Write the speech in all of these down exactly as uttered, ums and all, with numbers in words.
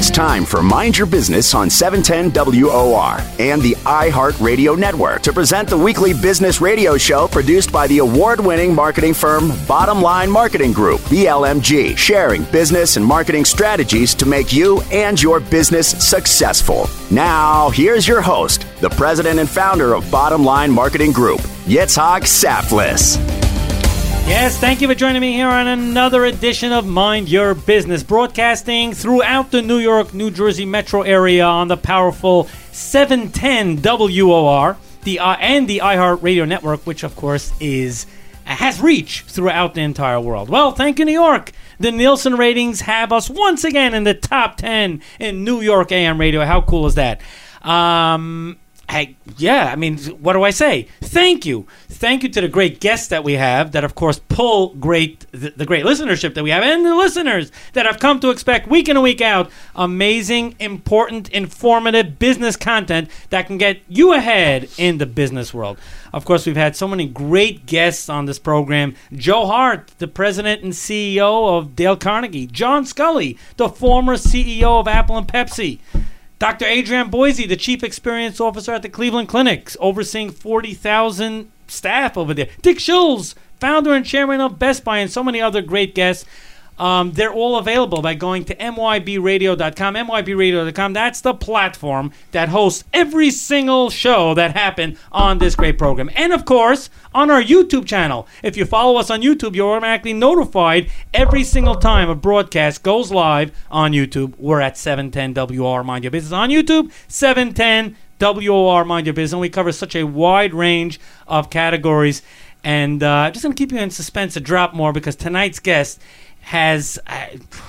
It's time for Mind Your Business on seven ten W O R and the iHeartRadio Network to present the weekly business radio show produced by the award-winning marketing firm Bottom Line Marketing Group, B L M G, sharing business and marketing strategies to make you and your business successful. Now, here's your host, the president and founder of Bottom Line Marketing Group, Yitzhak Saflis. Yes, thank you for joining me here on another edition of Mind Your Business, broadcasting throughout the New York, New Jersey metro area on the powerful seven ten W O R the uh, and the iHeartRadio Network, which, of course, is has reach throughout the entire world. Well, thank you, New York. The Nielsen ratings have us once again in the top ten in New York A M radio. How cool is that? Um... Hey, yeah, I mean, what do I say? Thank you. Thank you to the great guests that we have that, of course, pull great the, the great listenership that we have and the listeners that have come to expect week in and week out amazing, important, informative business content that can get you ahead in the business world. Of course, we've had so many great guests on this program. Joe Hart, the president and C E O of Dale Carnegie. John Scully, the former C E O of Apple and Pepsi. Doctor Adrian Boise, the Chief Experience Officer at the Cleveland Clinics, overseeing forty thousand staff over there. Dick Schulz, founder and chairman of Best Buy, and so many other great guests. Um, they're all available by going to M Y B radio dot com. M Y B radio dot com, that's the platform that hosts every single show that happened on this great program. And, of course, on our YouTube channel. If you follow us on YouTube, you're automatically notified every single time a broadcast goes live on YouTube. We're at seven ten W O R Mind Your Business on YouTube, seven ten W O R Mind Your Business. And we cover such a wide range of categories. And uh, I'm just going to keep you in suspense a drop more because tonight's guest has uh,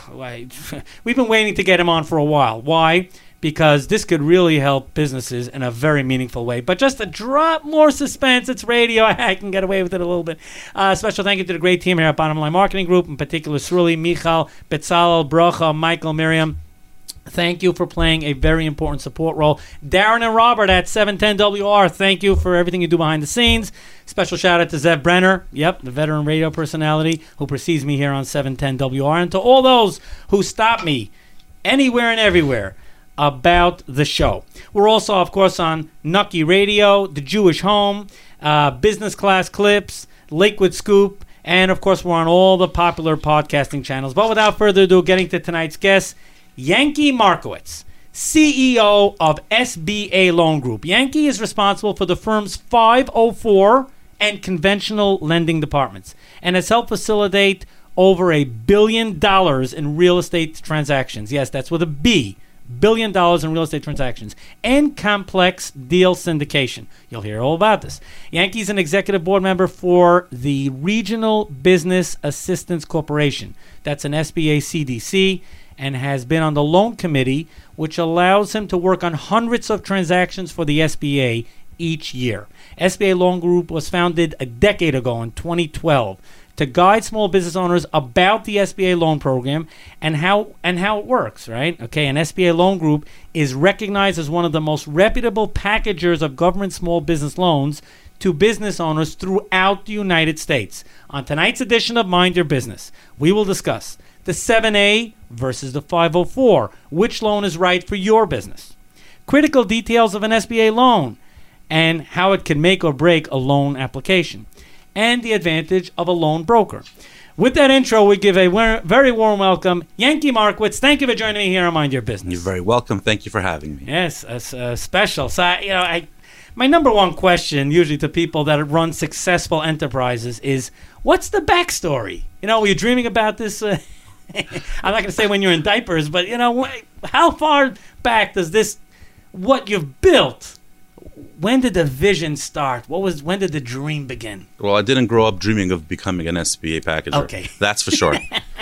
we've been waiting to get him on for a while. Why? Because this could really help businesses in a very meaningful way. But just a drop more suspense. It's radio. I can get away with it a little bit. Uh, special thank you to the great team here at Bottom Line Marketing Group, in particular Sruli, Michal, Betzalel, Bracha, Michael, Miriam. Thank you for playing a very important support role. Darren and Robert at seven ten W R, thank you for everything you do behind the scenes. Special shout out to Zev Brenner, yep, the veteran radio personality who precedes me here on seven ten W R, and to all those who stop me anywhere and everywhere about the show. We're also, of course, on Nucky Radio, The Jewish Home, uh, Business Class Clips, Lakewood Scoop, and, of course, we're on all the popular podcasting channels. But without further ado, getting to tonight's guest, Yankee Markowitz, C E O of S B A Loan Group. Yankee is responsible for the firm's five oh four and conventional lending departments and has helped facilitate over a billion dollars in real estate transactions. Yes, that's with a B. Billion dollars in real estate transactions and complex deal syndication. You'll hear all about this. Yankee's an executive board member for the Regional Business Assistance Corporation. That's an S B A C D C. And has been on the loan committee, which allows him to work on hundreds of transactions for the S B A each year. S B A Loan Group was founded a decade ago in twenty twelve to guide small business owners about the S B A loan program and how and how it works, right? Okay, and S B A Loan Group is recognized as one of the most reputable packagers of government small business loans to business owners throughout the United States. On tonight's edition of Mind Your Business, we will discuss the seven A versus the five oh four. Which loan is right for your business? Critical details of an S B A loan and how it can make or break a loan application. And the advantage of a loan broker. With that intro, we give a very warm welcome, Yankee Markowitz. Thank you for joining me here on Mind Your Business. You're very welcome. Thank you for having me. Yes, a, a special. So, I, you know, I, my number one question, usually to people that run successful enterprises, is what's the backstory? You know, were you dreaming about this? Uh, I'm not going to say when you're in diapers, but, you know, how far back does this, what you've built, when did the vision start? What was, when did the dream begin? Well, I didn't grow up dreaming of becoming an S B A packager. Okay. That's for sure.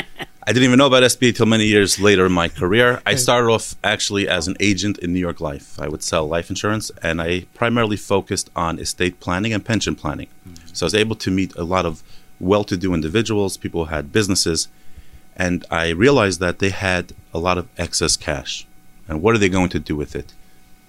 I didn't even know about S B A until many years later in my career. I started off actually as an agent in New York Life. I would sell life insurance, and I primarily focused on estate planning and pension planning. Mm-hmm. So I was able to meet a lot of well-to-do individuals, people who had businesses, and I realized that they had a lot of excess cash. And what are they going to do with it?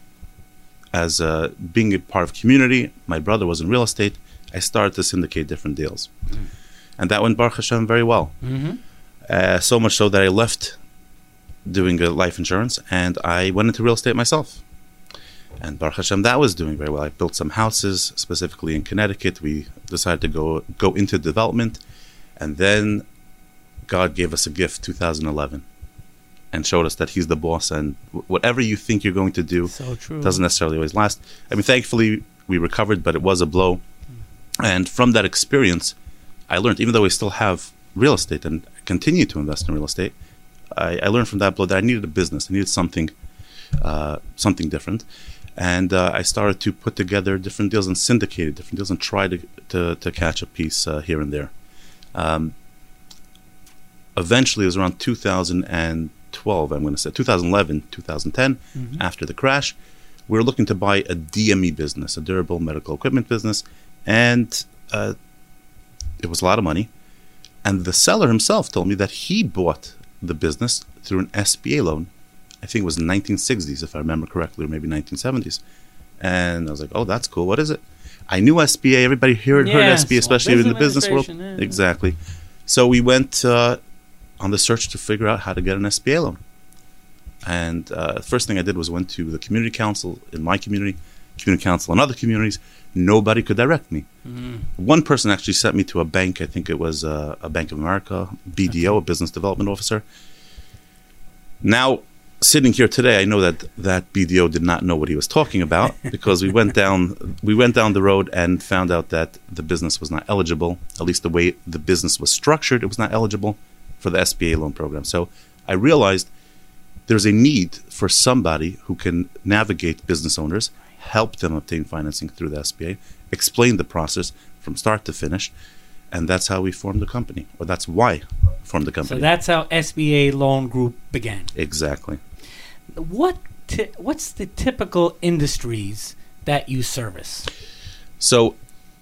As uh, being a part of community, my brother was in real estate, I started to syndicate different deals. Mm. And that went, Baruch Hashem, very well. Mm-hmm. Uh, so much so that I left doing uh, life insurance, and I went into real estate myself. And Baruch Hashem, that was doing very well. I built some houses, specifically in Connecticut. We decided to go go into development, and then God gave us a gift, two thousand eleven, and showed us that He's the boss, and w- whatever you think you're going to do So true. doesn't necessarily always last. I mean, thankfully, we recovered, but it was a blow. And from that experience, I learned, even though we still have real estate and continue to invest in real estate, I, I learned from that blow that I needed a business. I needed something, uh, something different. And uh, I started to put together different deals and syndicated different deals and try to to, to catch a piece uh, here and there. Um, eventually, it was around two thousand twelve, I'm going to say, two thousand eleven, two thousand ten, Mm-hmm. after the crash. We were looking to buy a D M E business, a durable medical equipment business, and uh, it was a lot of money. And the seller himself told me that he bought the business through an S B A loan. I think it was in the nineteen sixties, if I remember correctly, or maybe nineteen seventies. And I was like, oh, that's cool. What is it? I knew S B A. Everybody here had heard Yeah, S B A, Small especially in the Business business world. Administration, yeah. Exactly. So we went uh, on the search to figure out how to get an S B A loan. And uh, the first thing I did was went to the community council in my community, community council in other communities. Nobody could direct me. Mm. One person actually sent me to a bank. I think it was uh, a Bank of America, B D O, a business development officer. Now, sitting here today, I know that that B D O did not know what he was talking about because we went down we went down the road and found out that the business was not eligible. At least the way the business was structured, it was not eligible for the S B A loan program. So I realized there's a need for somebody who can navigate business owners, help them obtain financing through the S B A, explain the process from start to finish, and that's how we formed the company, or that's why we formed the So company. that's how S B A Loan Group began. Exactly. What ti- what's the typical industries that you service? So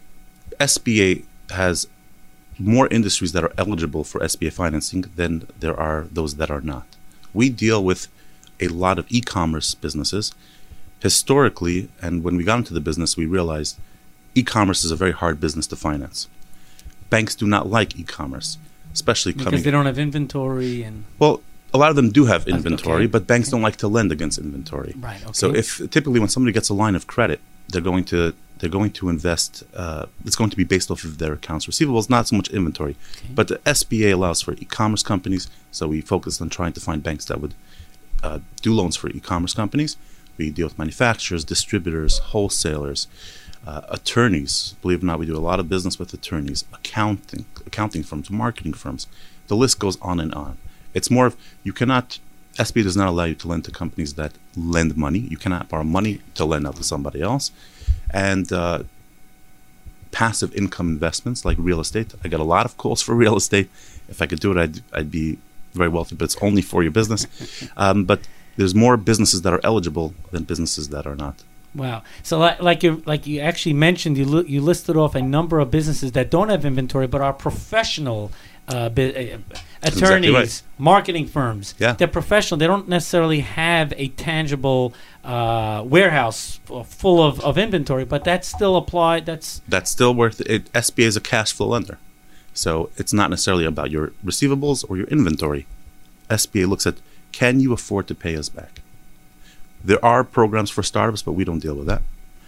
S B A has more industries that are eligible for S B A financing than there are those that are not. We deal with a lot of e-commerce businesses. Historically, and when we got into the business, we realized e-commerce is a very hard business to finance. Banks do not like e-commerce, especially Because coming... they don't have inventory and Well, a lot of them do have inventory, okay. but banks Okay. don't like to lend against inventory. right. Okay. So if typically when somebody gets a line of credit, they're going to they're going to invest. Uh, it's going to be based off of their accounts receivables, not so much inventory. Okay. But the S B A allows for e-commerce companies, so we focused on trying to find banks that would uh, do loans for e-commerce companies. We deal with manufacturers, distributors, wholesalers, uh, attorneys. Believe it or not, we do a lot of business with attorneys, accounting, accounting firms, marketing firms. The list goes on and on. It's more of you cannot. S B A does not allow you to lend to companies that lend money. You cannot borrow money to lend out to somebody else. And uh, passive income investments like real estate. I get a lot of calls for real estate. If I could do it, I'd, I'd be very wealthy, but it's only for your business. Um, but there's more businesses that are eligible than businesses that are not. Wow. So like, like you like you actually mentioned, you li- you listed off a number of businesses that don't have inventory but are professional uh, bi- uh, attorneys, Exactly right. marketing firms. Yeah. They're professional. They don't necessarily have a tangible uh, warehouse f- full of, of inventory, but that's still applied. That's That's still worth it. S B A is a cash flow lender. So it's not necessarily about your receivables or your inventory. S B A looks at, can you afford to pay us back? There are programs for startups, but we don't deal with that.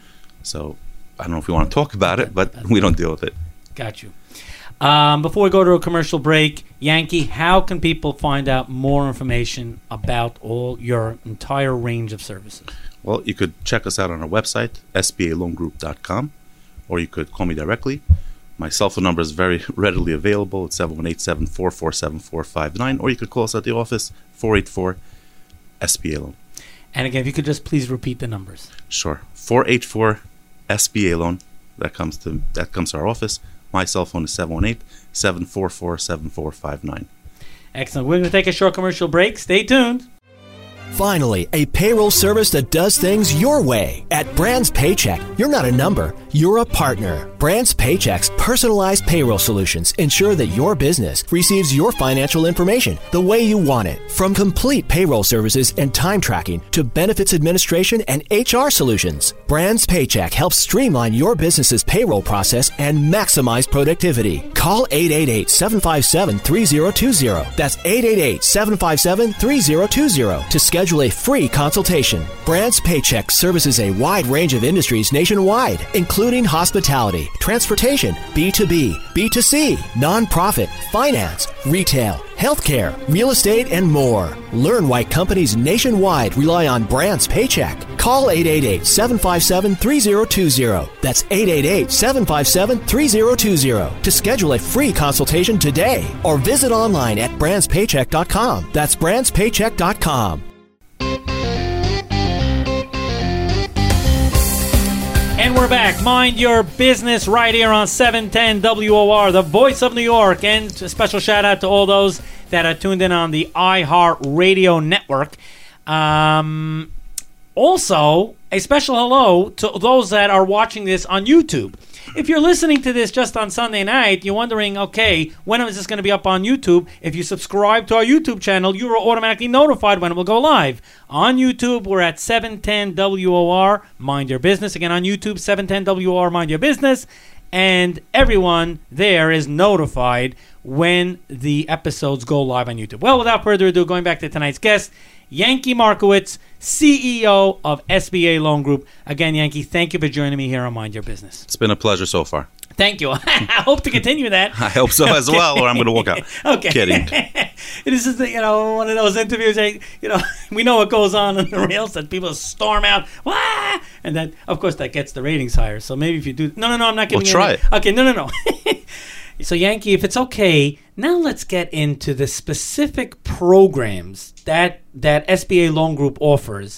So I don't know if we want to talk about it, but we don't deal with it. got you. Um, before we go to a commercial break, Yankee, how can people find out more information about all your entire range of services? Well, you could check us out on our website, S B A loan group dot com, or you could call me directly. My cell phone number is very readily available. It's seven one eight, seven four four, seven four five nine, or you could call us at the office, four eight four S B A loan. And again, if you could just please repeat the numbers. Sure. four eight four S B A loan. That comes to that comes to our office. My cell phone is seven one eight, seven four four, seven four five nine. Excellent. We're going to take a short commercial break. Stay tuned. Finally, a payroll service that does things your way. At Brands Paycheck, you're not a number, you're a partner. Brands Paycheck's personalized payroll solutions ensure that your business receives your financial information the way you want it, From complete payroll services and time tracking to benefits administration and H R solutions, Brands Paycheck helps streamline your business's payroll process and maximize productivity. Call eight eight eight, seven five seven, three zero two zero. That's eight eight eight, seven five seven, three zero two zero to schedule a free consultation. Brands Paycheck services a wide range of industries nationwide, including hospitality, transportation, B two B, B two C, nonprofit, finance, retail, healthcare, real estate, and more. Learn why companies nationwide rely on Brands Paycheck. Call eight eight eight, seven five seven, three zero two zero. That's eight eight eight, seven five seven, three zero two zero to schedule a free consultation today or visit online at brands paycheck dot com. That's brands paycheck dot com. And we're back. Mind your business right here on seven ten W O R, the voice of New York. And a special shout out to all those that are tuned in on the iHeart Radio Network. Um, also, a special hello to those that are watching this on YouTube. If you're listening to this just on Sunday night, you're wondering, okay, when is this going to be up on YouTube? If you subscribe to our YouTube channel, you are automatically notified when it will go live. On YouTube, we're at seven ten W O R, Mind Your Business. Again, on YouTube, seven ten W O R, Mind Your Business. And everyone there is notified when the episodes go live on YouTube. Well, without further ado, going back to tonight's guest, Yankee Markowitz, C E O of S B A Loan Group. Again, Yankee, thank you for joining me here on Mind Your Business. It's been a pleasure so far. Thank you. I hope to continue that. I hope so as well, or I'm going to walk out. Okay. Kidding. This is, the, you know, one of those interviews. I, you know, we know what goes on in the rails that people storm out, wah! And then, of course, that gets the ratings higher. So maybe if you do, no, no, no, I'm not giving. Well, try any, it. Okay, no, no, no. So, Yankee, if it's okay, now let's get into the specific programs that that S B A Loan Group offers,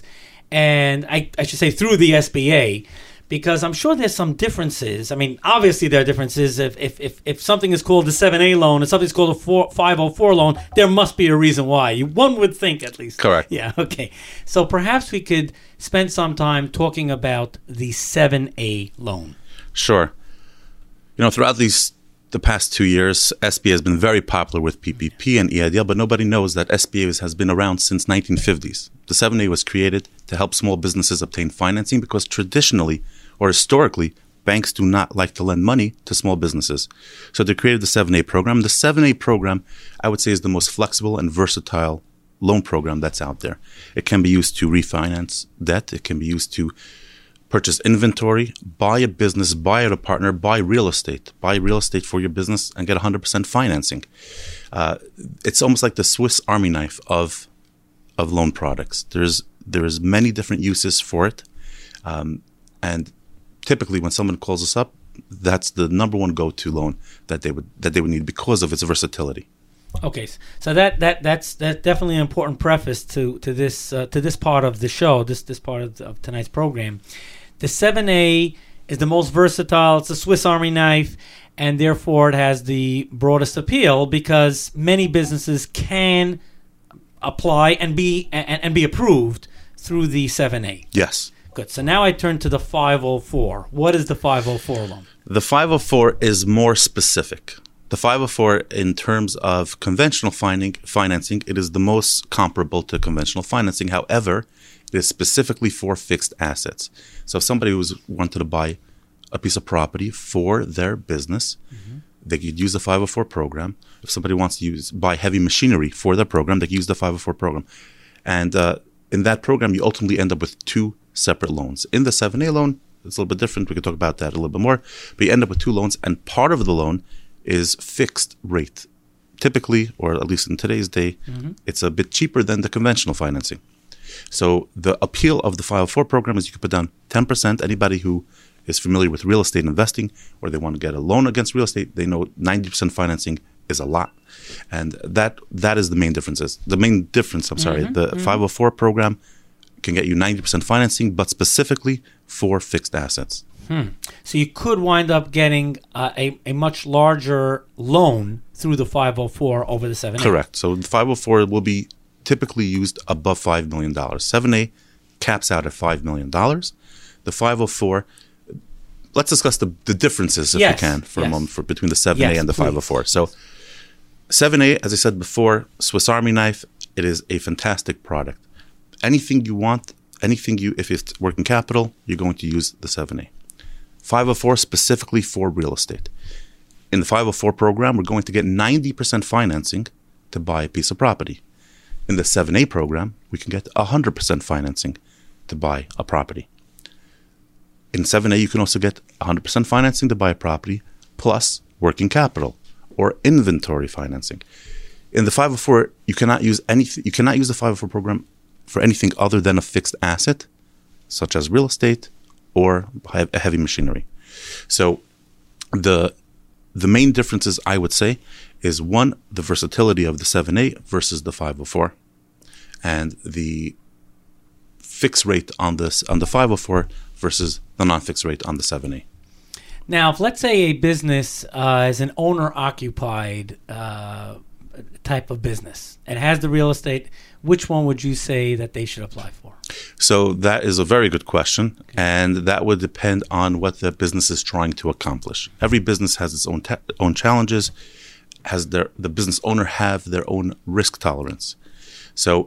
and I, I should say through the S B A, because I'm sure there's some differences. I mean, obviously there are differences. If if if, if something is called a seven A loan and something's called a four, five oh four loan, there must be a reason why. One would think, at least. Correct. Yeah, okay. So perhaps we could spend some time talking about the seven A loan. Sure. You know, throughout these the past two years, S B A has been very popular with P P P and E I D L, but nobody knows that S B A has been around since nineteen fifties. The seven A was created to help small businesses obtain financing because traditionally or historically, banks do not like to lend money to small businesses. So they created the seven A program. The seven A program, I would say, is the most flexible and versatile loan program that's out there. It can be used to refinance debt. It can be used to purchase inventory, buy a business, buy a partner, buy real estate, buy real estate for your business and get one hundred percent financing. Uh, it's almost like the Swiss Army knife of of loan products. There's there's many different uses for it. Um, and typically when someone calls us up, that's the number one go-to loan that they would that they would need because of its versatility. Okay, so that, that that's that's definitely an important preface to to this uh, to this part of the show, this this part of, of tonight's program. The seven A is the most versatile. It's a Swiss Army knife, and therefore it has the broadest appeal because many businesses can apply and be and, and be approved through the seven A. Yes. Good. So now I turn to the five oh four. What is the five oh four loan? The five oh four is more specific. The five oh four, in terms of conventional finding, financing, it is the most comparable to conventional financing. However, it is specifically for fixed assets. So if somebody who's wanted to buy a piece of property for their business, mm-hmm. they could use the five oh four program. If somebody wants to use buy heavy machinery for their program, they could use the five oh four program. And uh, in that program, you ultimately end up with two separate loans. In the seven A loan, it's a little bit different. We could talk about that a little bit more. But you end up with two loans, and part of the loan is fixed rate. Typically, or at least in today's day, mm-hmm. it's a bit cheaper than the conventional financing. So the appeal of the five oh four program is you can put down ten percent. Anybody who is familiar with real estate investing or they want to get a loan against real estate, they know ninety percent financing is a lot. And that that is the main differences. The main difference, I'm sorry, mm-hmm. the mm-hmm. five oh four program can get you ninety percent financing, but specifically for fixed assets. Hmm. So you could wind up getting uh, a, a much larger loan through the five oh four over the seven A. Correct. So the five oh four will be typically used above five million dollars. seven A caps out at five million dollars. The five oh four, let's discuss the, the differences if yes. we can for yes. a moment for between the seven A yes, and the please. five oh four. So seven A, as I said before, Swiss Army knife, It is a fantastic product. Anything you want, anything you, if it's working capital, you're going to use the seven A. five oh four specifically for real estate. In the five oh four program, we're going to get ninety percent financing to buy a piece of property. In the seven A program, we can get one hundred percent financing to buy a property. In seven A, you can also get one hundred percent financing to buy a property plus working capital or inventory financing. In the five oh four, you cannot use anything. You cannot use the five oh four program for anything other than a fixed asset, such as real estate or heavy machinery. So, the the main differences, I would say, is one, the versatility of the seven A versus the five oh four, and the fixed rate on this on the five oh four versus the non-fixed rate on the seven A. Now, if let's say a business uh, is an owner-occupied uh, type of business and has the real estate, which one would you say that they should apply for? So that is a very good question, okay. And that would depend on what the business is trying to accomplish. Every business has its own ta- own challenges. Has their the business owner have their own risk tolerance? So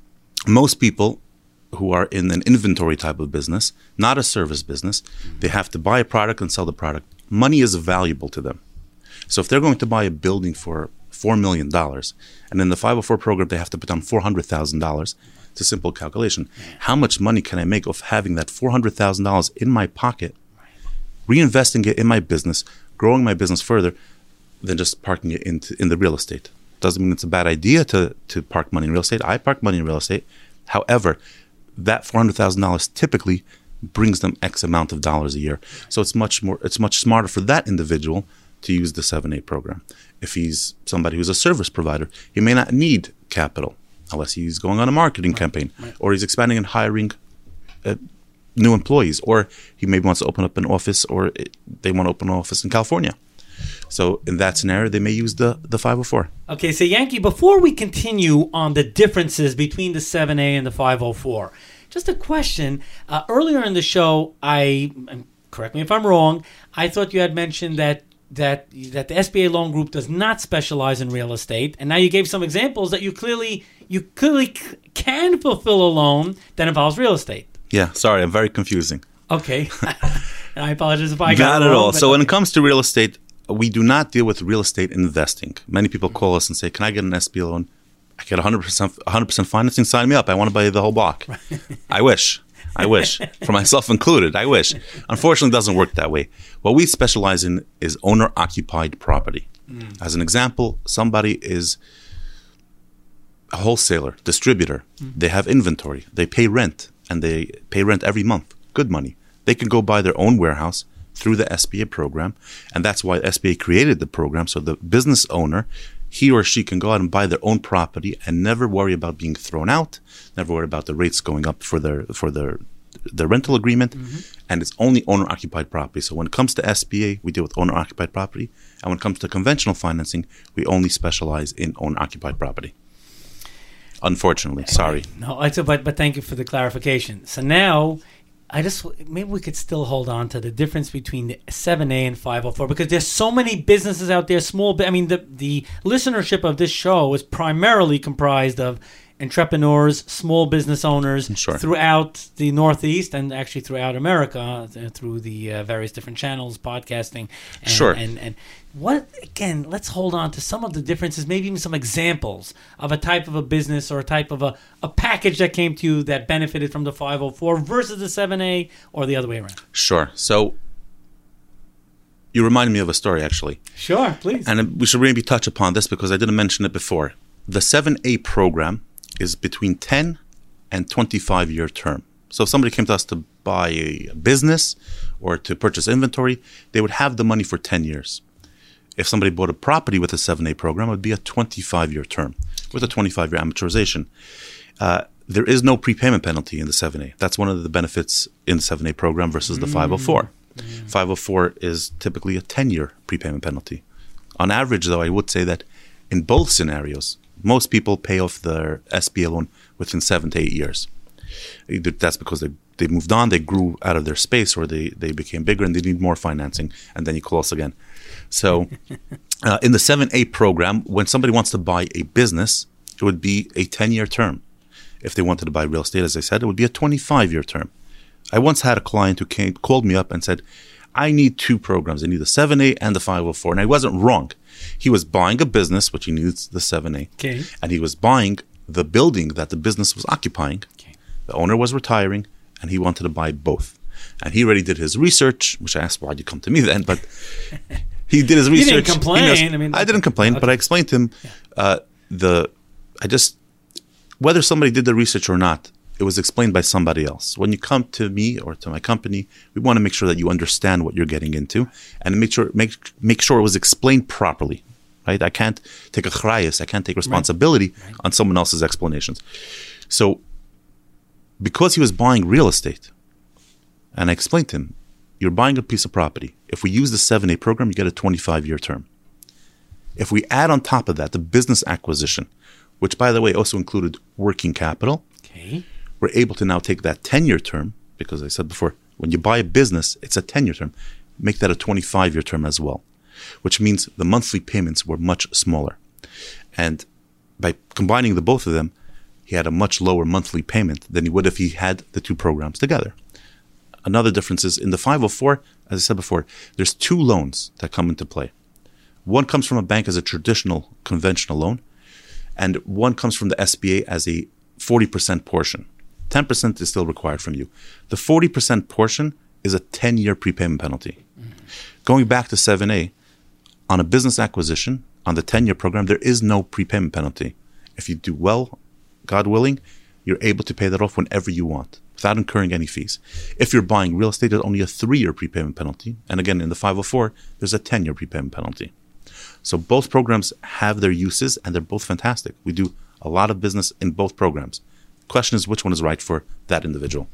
most people who are in an inventory type of business, not a service business, mm-hmm. they have to buy a product and sell the product. Money is valuable to them. So if they're going to buy a building for four million dollars, and in the five oh four program they have to put down four hundred thousand dollars, it's a simple calculation. How much money can I make of having that four hundred thousand dollars in my pocket, reinvesting it in my business, growing my business further, than just parking it into in the real estate? Doesn't mean it's a bad idea to, to park money in real estate. I park money in real estate. However, that four hundred thousand dollars typically brings them X amount of dollars a year. So it's much more, it's much smarter for that individual to use the seven A program. If he's somebody who's a service provider, he may not need capital unless he's going on a marketing right. campaign, right. or he's expanding and hiring uh, new employees, or he maybe wants to open up an office, or it, they want to open an office in California. So in that scenario, they may use the, the five oh four. Okay, so Yankee, before we continue on the differences between the seven A and the five oh four, just a question. Uh, earlier in the show, I, correct me if I'm wrong, I thought you had mentioned that that that the S B A Loan Group does not specialize in real estate, and now you gave some examples that you clearly you clearly c- can fulfill a loan that involves real estate. Yeah, sorry, I'm very confusing. Okay, and I apologize if I got not it at wrong, all. So okay. When it comes to real estate, we do not deal with real estate investing. Many people call us and say, "Can I get an S B A loan? I get one hundred percent one hundred percent financing. Sign me up. I want to buy the whole block." I wish. I wish. For myself included, I wish. Unfortunately, it doesn't work that way. What we specialize in is owner-occupied property. Mm. As an example, somebody is a wholesaler, distributor. Mm. They have inventory. They pay rent, and they pay rent every month. Good money. They can go buy their own warehouse through the S B A program, and that's why S B A created the program, so the business owner, he or she can go out and buy their own property and never worry about being thrown out, never worry about the rates going up for their for their their rental agreement, mm-hmm. and it's only owner-occupied property. So when it comes to S B A, we deal with owner-occupied property, and when it comes to conventional financing, we only specialize in owner-occupied property. Unfortunately, sorry. No, it's a, but but thank you for the clarification. So now, I just maybe we could still hold on to the difference between the seven A and five oh four, because there's so many businesses out there, small. I mean, the the listenership of this show is primarily comprised of entrepreneurs, small business owners sure. throughout the Northeast and actually throughout America uh, through the uh, various different channels, podcasting. And, sure. And, and what, again, let's hold on to some of the differences, maybe even some examples of a type of a business or a type of a, a package that came to you that benefited from the five oh four versus the seven A, or the other way around. Sure. So you reminded me of a story, actually. Sure, please. And we should maybe touch upon this because I didn't mention it before. The seven A program is between ten and twenty-five year term. So if somebody came to us to buy a business or to purchase inventory, they would have the money for ten years. If somebody bought a property with a seven A program, it would be a twenty-five year term with a twenty-five year amortization. Uh, there is no prepayment penalty in the seven A. That's one of the benefits in the seven A program versus the mm. five oh four. Mm. five oh four is typically a ten year prepayment penalty. On average, though, I would say that in both scenarios, most people pay off their S B A loan within seven to eight years. Either that's because they, they moved on, they grew out of their space, or they, they became bigger and they need more financing, and then you call us again. So uh, in the seven A program, when somebody wants to buy a business, it would be a ten-year term. If they wanted to buy real estate, as I said, it would be a twenty-five-year term. I once had a client who came, called me up and said, I need two programs. I need the seven A and the five oh four. And I wasn't wrong. He was buying a business, which he needs the seven A. Okay. And he was buying the building that the business was occupying. Okay. The owner was retiring, and he wanted to buy both. And he already did his research, which I asked, why'd you come to me then? But he did his research. You didn't complain. Knows, I mean, I didn't complain, okay. but I explained to him yeah. uh, the, I just, whether somebody did the research or not, it was explained by somebody else. When you come to me or to my company, we want to make sure that you understand what you're getting into and make sure make make sure it was explained properly, right? I can't take a chrayas, I can't take responsibility right. Right. on someone else's explanations. So, because he was buying real estate, and I explained to him, you're buying a piece of property. If we use the seven A program, you get a twenty-five-year term. If we add on top of that the business acquisition, which, by the way, also included working capital, okay. we're able to now take that ten-year term, because I said before, when you buy a business, it's a ten-year term, make that a twenty-five-year term as well, which means the monthly payments were much smaller. And by combining the both of them, he had a much lower monthly payment than he would if he had the two programs together. Another difference is in the five oh four, as I said before, there's two loans that come into play. One comes from a bank as a traditional, conventional loan, and one comes from the S B A as a forty percent portion. ten percent is still required from you. The forty percent portion is a ten-year prepayment penalty. Mm-hmm. Going back to seven A, on a business acquisition, on the ten-year program, there is no prepayment penalty. If you do well, God willing, you're able to pay that off whenever you want, without incurring any fees. If you're buying real estate, there's only a three-year prepayment penalty. And again, in the five oh four, there's a ten-year prepayment penalty. So both programs have their uses, and they're both fantastic. We do a lot of business in both programs. The question is, which one is right for that individual?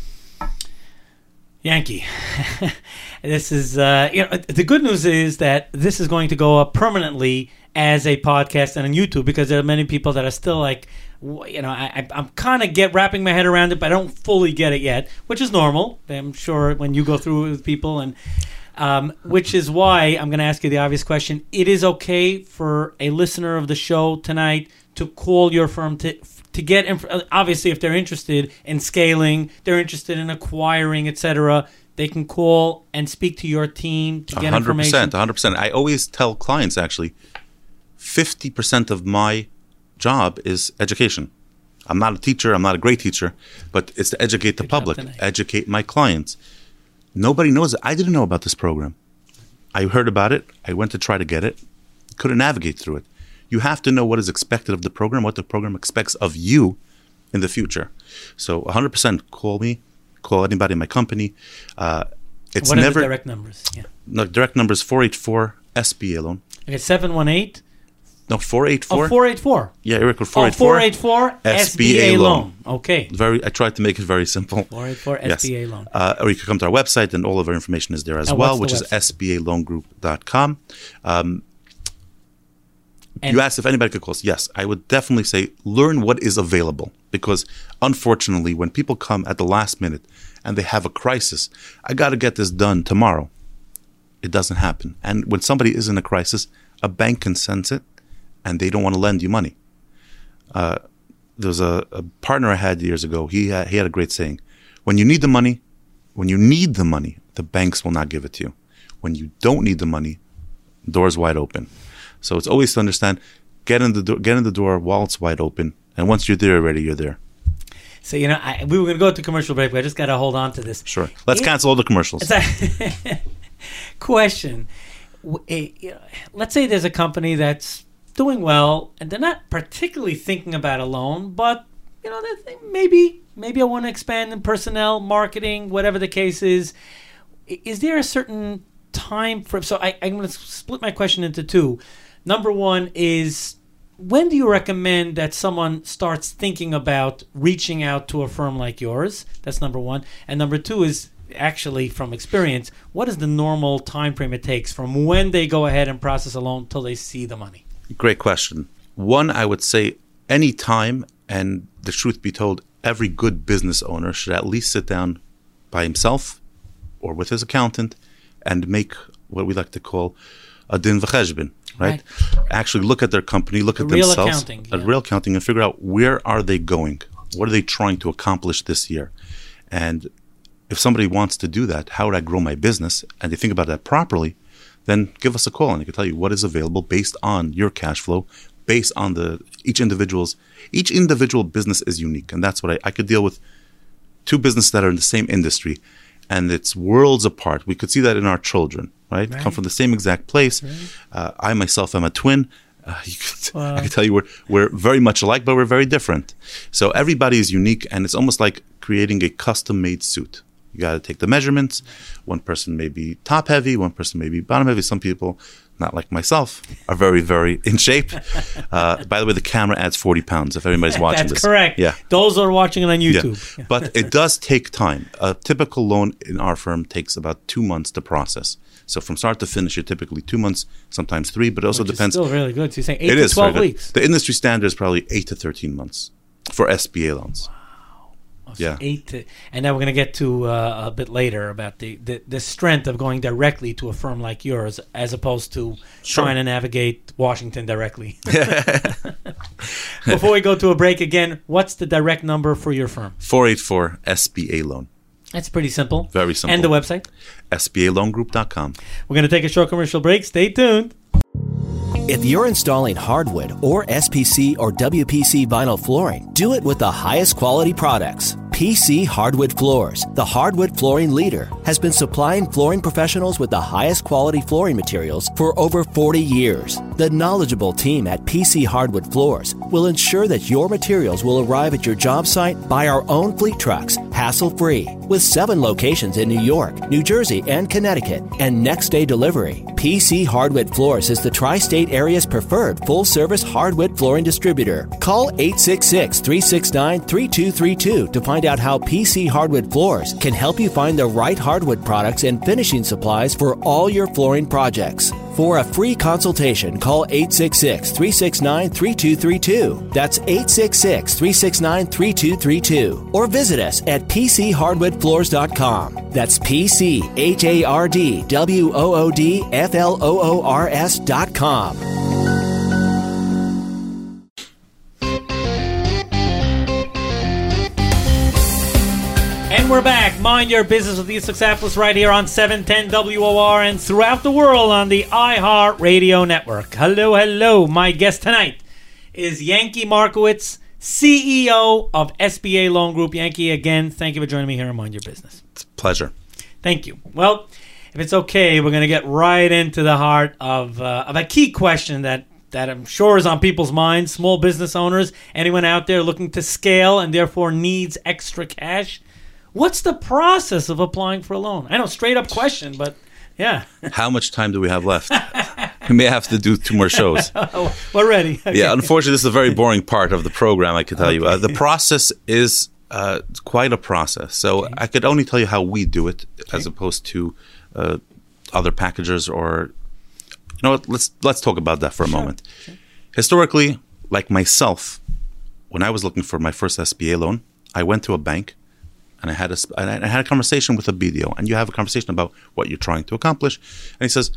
Yankee. This is, uh, you know, the good news is that this is going to go up permanently as a podcast and on YouTube, because there are many people that are still like, you know, I, I'm kind of get wrapping my head around it, but I don't fully get it yet, which is normal. I'm sure when you go through it with people, and um, which is why I'm going to ask you the obvious question. It is okay for a listener of the show tonight to call your firm to to get, inf- obviously, if they're interested in scaling, they're interested in acquiring, et cetera, they can call and speak to your team to get one hundred percent, information. one hundred percent. I always tell clients, actually, fifty percent of my job is education. I'm not a teacher. I'm not a great teacher, but it's to educate the Good job public, tonight. educate my clients. Nobody knows it. I didn't know about this program. I heard about it. I went to try to get it. Couldn't navigate through it. You have to know what is expected of the program, what the program expects of you in the future. So one hundred percent call me, call anybody in my company. Uh, it's what are never the direct numbers? Yeah. No, direct number is four eight four S B A loan. Okay, seven one eight. No, four eight four. Oh, four eight four. Yeah, Eric, Oh, four eight four. four eight four S B A loan. Okay. Very. I tried to make it very simple. four eight four Yes. S B A loan. Uh, or you can come to our website, and all of our information is there as And well, what's which the is website? S B A loan group dot com. Um, And- you asked if anybody could call us. Yes, I would definitely say learn what is available, because unfortunately, when people come at the last minute and they have a crisis, I got to get this done tomorrow, it doesn't happen. And when somebody is in a crisis, a bank can sense it, and they don't want to lend you money. Uh, there was a, a partner I had years ago. He had, he had a great saying: when you need the money, when you need the money, the banks will not give it to you. When you don't need the money, doors wide open. So it's always to understand: get in the do- get in the door while it's wide open, and once you're there already, you're there. So, you know, I, we were going to go to commercial break, but I just got to hold on to this. Sure. Let's Yeah. cancel all the commercials. Question. W- a- you know, let's say there's a company that's doing well, and they're not particularly thinking about a loan, but, you know, they think maybe maybe I want to expand in personnel, marketing, whatever the case is. I- Is there a certain time frame? So I, I'm going to split my question into two. Number one is, when do you recommend that someone starts thinking about reaching out to a firm like yours? That's number one. And number two is, actually, from experience, what is the normal time frame it takes from when they go ahead and process a loan till they see the money? Great question. One, I would say any time, and the truth be told, every good business owner should at least sit down by himself or with his accountant and make what we like to call a din v'cheshbon. right? right? Actually look at their company, look the at real themselves, accounting, at yeah. real accounting, and figure out where are they going? What are they trying to accomplish this year? And if somebody wants to do that, how would I grow my business? And they think about that properly, then give us a call and I can tell you what is available based on your cash flow, based on the each individual's, each individual business is unique. And that's what I, I could deal with two businesses that are in the same industry and it's worlds apart. We could see that in our children, right? right. Come from the same exact place. Right. Uh, I myself am a twin. Uh, you could, wow. I can tell you we're, we're very much alike, but we're very different. So everybody is unique and it's almost like creating a custom-made suit. You got to take the measurements. One person may be top heavy, one person may be bottom heavy. Some people, not like myself, are very, very in shape. Uh, by the way, the camera adds forty pounds if everybody's watching That's this. That's correct. Yeah. Those are watching it on YouTube. Yeah. But it does take time. A typical loan in our firm takes about two months to process. So from start to finish, you're typically two months, sometimes three, but it also Which depends. It's still really good. So you're saying eight it to is twelve weeks. The industry standard is probably eight to thirteen months for S B A loans. Wow. So yeah. Eight to, and now we're going to get to uh, a bit later about the, the, the strength of going directly to a firm like yours as opposed to sure. trying to navigate Washington directly. Before we go to a break again, what's the direct number for your firm? four eight four S B A loan. That's pretty simple. Very simple. And the website? S B A loan group dot com. We're going to take a short commercial break. Stay tuned. If you're installing hardwood or S P C or W P C vinyl flooring, do it with the highest quality products. P C Hardwood Floors, the hardwood flooring leader, has been supplying flooring professionals with the highest quality flooring materials for over forty years. The knowledgeable team at P C Hardwood Floors will ensure that your materials will arrive at your job site by our own fleet trucks, hassle-free. With seven locations in New York, New Jersey, and Connecticut, and next-day delivery, P C Hardwood Floors is the tri-state area's preferred full-service hardwood flooring distributor. Call eight six six, three six nine, three two three two to find out how P C Hardwood Floors can help you find the right hardwood products and finishing supplies for all your flooring projects. For a free consultation, call eight six six, three six nine, three two three two. That's eight six six, three six nine, three two three two. Or visit us at P C hardwood floors dot com. That's P C H A R D W O O D F L O O R S dot com. And we're back. Mind Your Business with Yitzhak Saftlis right here on seven ten W O R and throughout the world on the iHeart Radio Network. Hello, hello. My guest tonight is Yankee Markowitz, C E O of S B A Loan Group. Yankee, again, thank you for joining me here on Mind Your Business. It's a pleasure. Thank you. Well, if it's okay, we're going to get right into the heart of, uh, of a key question that that I'm sure is on people's minds. Small business owners, anyone out there looking to scale and therefore needs extra cash. What's the process of applying for a loan? I know, straight up question, but yeah. How much time do we have left? We may have to do two more shows. We're ready. Okay. Yeah, unfortunately, this is a very boring part of the program, I can tell okay. you. Uh, the process is uh, quite a process. So okay. I could only tell you how we do it okay. as opposed to uh, other packagers or, you know what, let's, let's talk about that for a sure. moment. Sure. Historically, like myself, when I was looking for my first S B A loan, I went to a bank. And I had a, I had a conversation with a B D O, and you have a conversation about what you're trying to accomplish. And he says,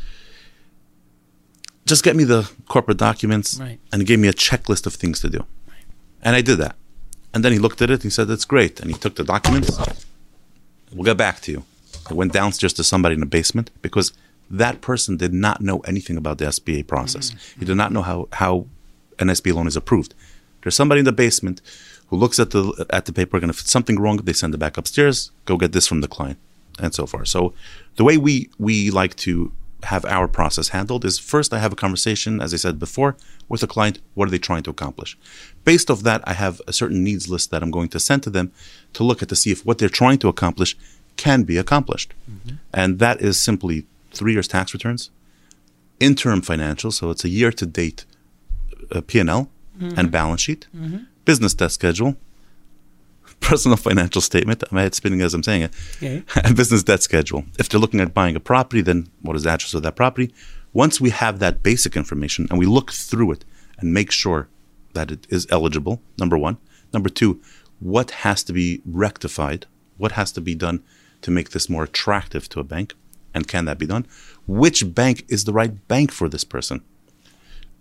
just get me the corporate documents. Right. And he gave me a checklist of things to do. Right. And I did that. And then he looked at it, and he said, that's great. And he took the documents. We'll get back to you. I went downstairs to somebody in the basement because that person did not know anything about the S B A process. Mm-hmm. He did not know how, how an S B A loan is approved. There's somebody in the basement who looks at the at the paperwork, and if it's something wrong, they send it back upstairs, go get this from the client, and so forth. So the way we, we like to have our process handled is first I have a conversation, as I said before, with the client. What are they trying to accomplish? Based off that, I have a certain needs list that I'm going to send to them to look at to see if what they're trying to accomplish can be accomplished. Mm-hmm. And that is simply three years tax returns, interim financials, so it's a year-to-date uh, P and L mm-hmm. and balance sheet, mm-hmm. business debt schedule, personal financial statement, my head's spinning as I'm saying it, okay. and business debt schedule. If they're looking at buying a property, then what is the address of that property? Once we have that basic information and we look through it and make sure that it is eligible, number one. Number two, what has to be rectified? What has to be done to make this more attractive to a bank? And can that be done? Which bank is the right bank for this person?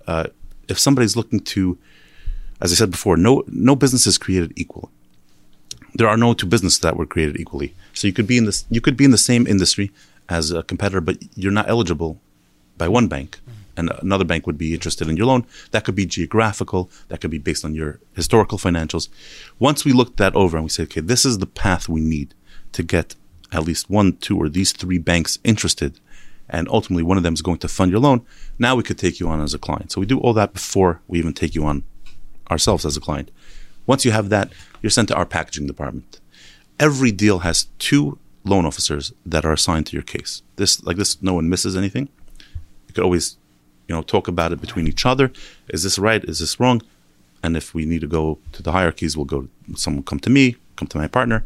uh, if somebody's looking to, as I said before, no no business is created equal. There are no two businesses that were created equally. So you could be in this, you could be in the same industry as a competitor, but you're not eligible by one bank, and another bank would be interested in your loan. That could be geographical. That could be based on your historical financials. Once we looked that over and we said, okay, this is the path we need to get at least one, two, or these three banks interested, and ultimately one of them is going to fund your loan, now we could take you on as a client. So we do all that before we even take you on ourselves as a client. Once you have that, you're sent to our packaging department. Every deal has two loan officers that are assigned to your case. This, like this, no one misses anything. You could always, you know, talk about it between each other. Is this right? Is this wrong? And if we need to go to the hierarchies, we'll go. Someone come to me, come to my partner,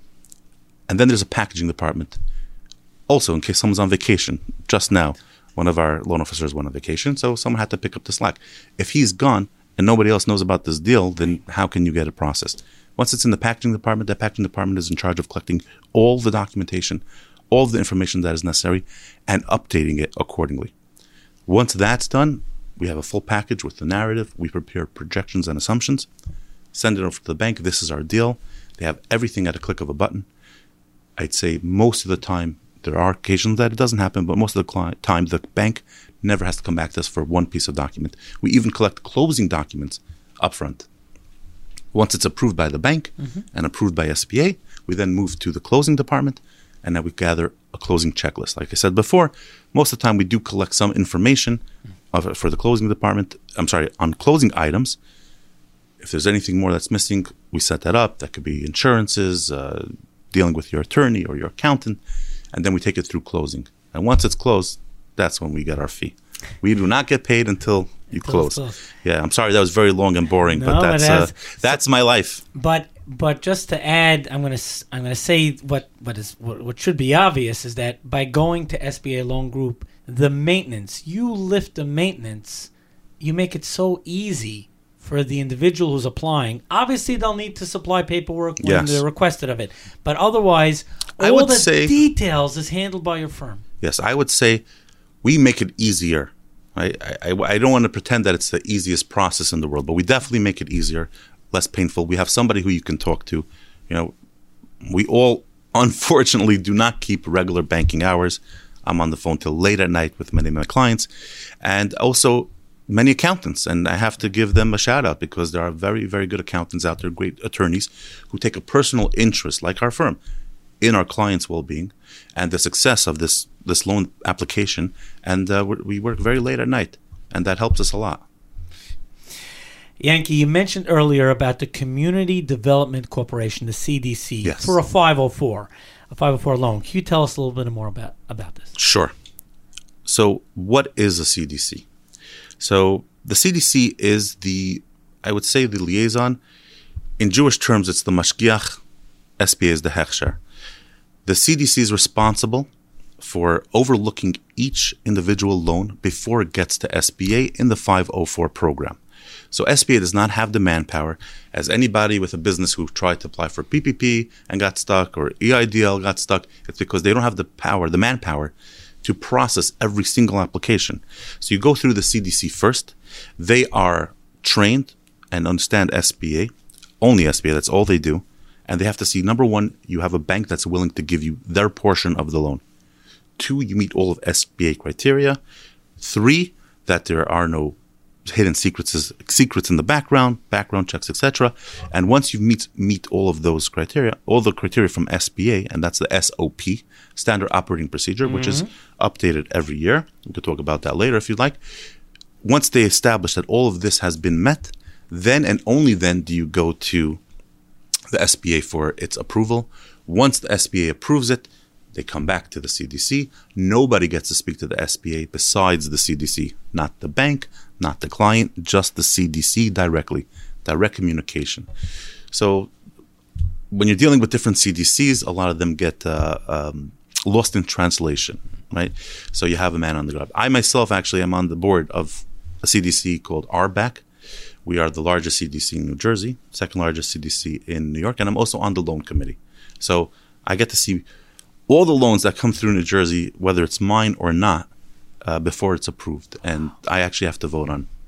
and then there's a packaging department. Also, in case someone's on vacation, just now, one of our loan officers went on vacation, so someone had to pick up the slack. If he's gone and nobody else knows about this deal, then how can you get it processed? Once it's in the packaging department, that packaging department is in charge of collecting all the documentation, all of the information that is necessary, and updating it accordingly. Once that's done, we have a full package with the narrative. We prepare projections and assumptions, send it over to the bank. This is our deal. They have everything at a click of a button. I'd say most of the time, there are occasions that it doesn't happen, but most of the cli- time, the bank never has to come back to us for one piece of document. We even collect closing documents upfront. Once it's approved by the bank mm-hmm. and approved by S B A, we then move to the closing department, and then we gather a closing checklist. Like I said before, most of the time we do collect some information of, for the closing department, I'm sorry, on closing items. If there's anything more that's missing, we set that up. That could be insurances, uh, dealing with your attorney or your accountant, and then we take it through closing. And once it's closed, that's when we get our fee. We do not get paid until you until close. close. Yeah, I'm sorry that was very long and boring, no, but that's has, uh, that's my life. But but just to add, I'm gonna I'm gonna say what what is what, what should be obvious is that by going to S B A Loan Group, the maintenance, you lift the maintenance, you make it so easy for the individual who's applying. Obviously, they'll need to supply paperwork when yes. they're requested of it, but otherwise, all I would the say, details is handled by your firm. Yes, I would say we make it easier. I, I, I don't want to pretend that it's the easiest process in the world, but we definitely make it easier, less painful. We have somebody who you can talk to. You know, we all, unfortunately, do not keep regular banking hours. I'm on the phone till late at night with many of my clients, and also many accountants. And I have to give them a shout out because there are very, very good accountants out there, great attorneys who take a personal interest, like our firm, in our clients' well-being and the success of this this loan application, and uh, we work very late at night, and that helps us a lot. Yankee, you mentioned earlier about the Community Development Corporation, the C D C, yes. for a five oh four, a five oh four loan. Can you tell us a little bit more about, about this? Sure. So what is a C D C? So the C D C is the, I would say, the liaison. In Jewish terms, it's the mashgiach. S B A is the hechsher. The C D C is responsible for overlooking each individual loan before it gets to S B A in the five oh four program. So S B A does not have the manpower as anybody with a business who tried to apply for P P P and got stuck, or E I D L got stuck. It's because they don't have the power, the manpower, to process every single application. So you go through the C D C first. They are trained and understand S B A, only S B A, that's all they do. And they have to see, number one, you have a bank that's willing to give you their portion of the loan. Two, you meet all of S B A criteria. Three, that there are no hidden secrets secrets in the background, background checks, et cetera. And once you meet meet all of those criteria, all the criteria from S B A, and that's the S O P, Standard Operating Procedure, mm-hmm. which is updated every year. We could talk about that later if you'd like. Once they establish that all of this has been met, then and only then do you go to the S B A for its approval. Once the S B A approves it, they come back to the C D C. Nobody gets to speak to the S B A besides the C D C. Not the bank, not the client, just the C D C directly. Direct communication. So when you're dealing with different C D Cs, a lot of them get uh, um, lost in translation, right? So you have a man on the ground. I myself actually am on the board of a C D C called R B A C. We are the largest C D C in New Jersey, second largest C D C in New York, and I'm also on the loan committee. So I get to see all the loans that come through New Jersey, whether it's mine or not, uh, before it's approved. And I actually have to vote on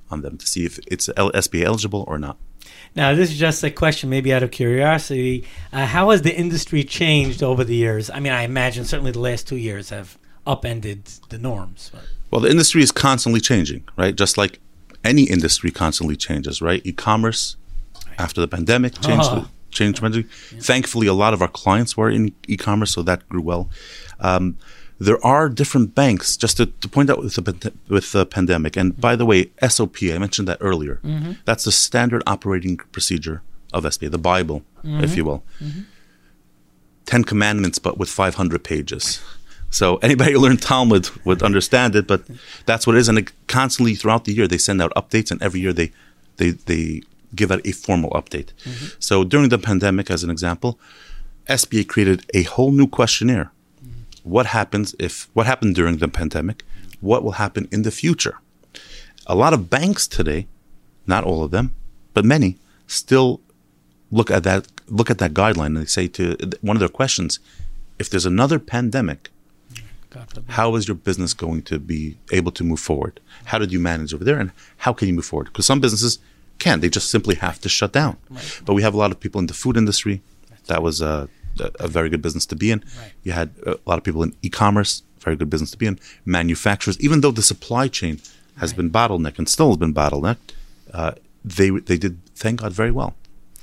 on them to see if it's S B A eligible or not. Now, this is just a question, maybe out of curiosity. Uh, how has the industry changed over the years? I mean, I imagine certainly the last two years have upended the norms. But. Well, the industry is constantly changing, right? Just like any industry constantly changes, right? E-commerce, right. after the pandemic, changed. Oh. Changed tremendously. Yeah. Thankfully, a lot of our clients were in e-commerce, so that grew well. Um, there are different banks, just to, to point out with the, with the pandemic. And by the way, S O P, I mentioned that earlier. Mm-hmm. That's the standard operating procedure of S B A, the Bible, mm-hmm. if you will. Mm-hmm. Ten Commandments, but with five hundred pages. So anybody who learned Talmud would understand it, but that's what it is. And it constantly, throughout the year, they send out updates, and every year they they they give out a formal update. Mm-hmm. So during the pandemic, as an example, S B A created a whole new questionnaire. Mm-hmm. What happens if, what happened during the pandemic? What will happen in the future? A lot of banks today, not all of them, but many, still look at that look at that guideline and they say to one of their questions, if there's another pandemic, how is your business going to be able to move forward? How did you manage over there, and how can you move forward? Because some businesses can't; they just simply have to shut down. Right. But we have a lot of people in the food industry. That was a, a very good business to be in. Right. You had a lot of people in e-commerce, very good business to be in. Manufacturers, even though the supply chain has right. been bottlenecked and still has been bottlenecked, uh, they they did, thank God, very well.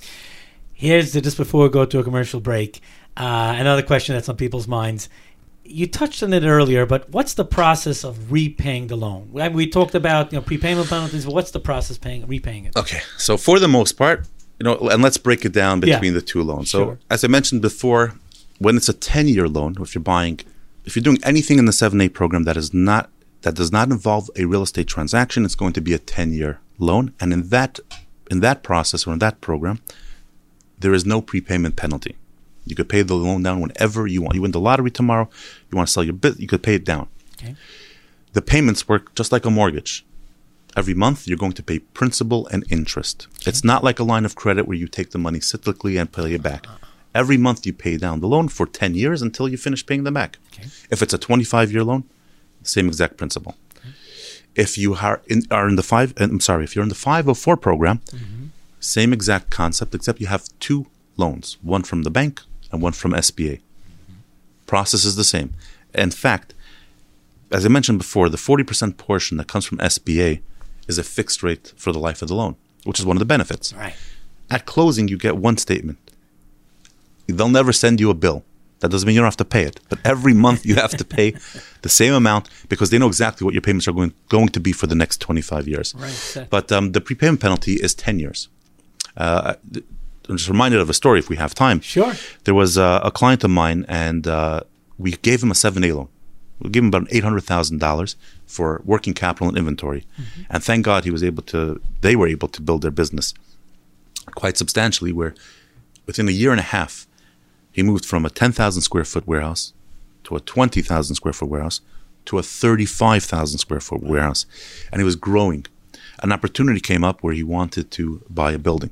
Here's the, just before we go to a commercial break, uh, another question that's on people's minds. You touched on it earlier, but what's the process of repaying the loan? We talked about, you know, prepayment penalties. But what's the process paying repaying it? Okay, so for the most part, you know, and let's break it down between yeah. the two loans. So sure. as I mentioned before, when it's a ten-year loan, if you're buying, if you're doing anything in the seven A program that is not that does not involve a real estate transaction, it's going to be a ten-year loan, and in that in that process or in that program, there is no prepayment penalty. You could pay the loan down whenever you want. You win the lottery tomorrow, you want to sell your business, you could pay it down. Okay. The payments work just like a mortgage. Every month, you're going to pay principal and interest. Okay. It's not like a line of credit where you take the money cyclically and pay it back. Every month, you pay down the loan for ten years until you finish paying them back. Okay. If it's a twenty-five-year loan, same exact principle. Okay. If you are in, are in the five, I'm sorry, if you're in the five oh four program, mm-hmm. same exact concept, except you have two loans, one from the bank and one from S B A. Mm-hmm. Process is the same. In fact, as I mentioned before, the forty percent portion that comes from S B A is a fixed rate for the life of the loan, which is one of the benefits. Right. At closing, you get one statement. They'll never send you a bill. That doesn't mean you don't have to pay it. But every month you have to pay the same amount because they know exactly what your payments are going, going to be for the next twenty-five years. Right. But um, the prepayment penalty is ten years. Uh, I'm just reminded of a story if we have time. Sure. There was uh, a client of mine, and uh, we gave him a seven A loan. We gave him about eight hundred thousand dollars for working capital and inventory. Mm-hmm. And thank God he was able to, they were able to build their business quite substantially, where within a year and a half, he moved from a ten thousand square foot warehouse to a twenty thousand square foot warehouse to a thirty-five thousand square foot warehouse. And he was growing. An opportunity came up where he wanted to buy a building.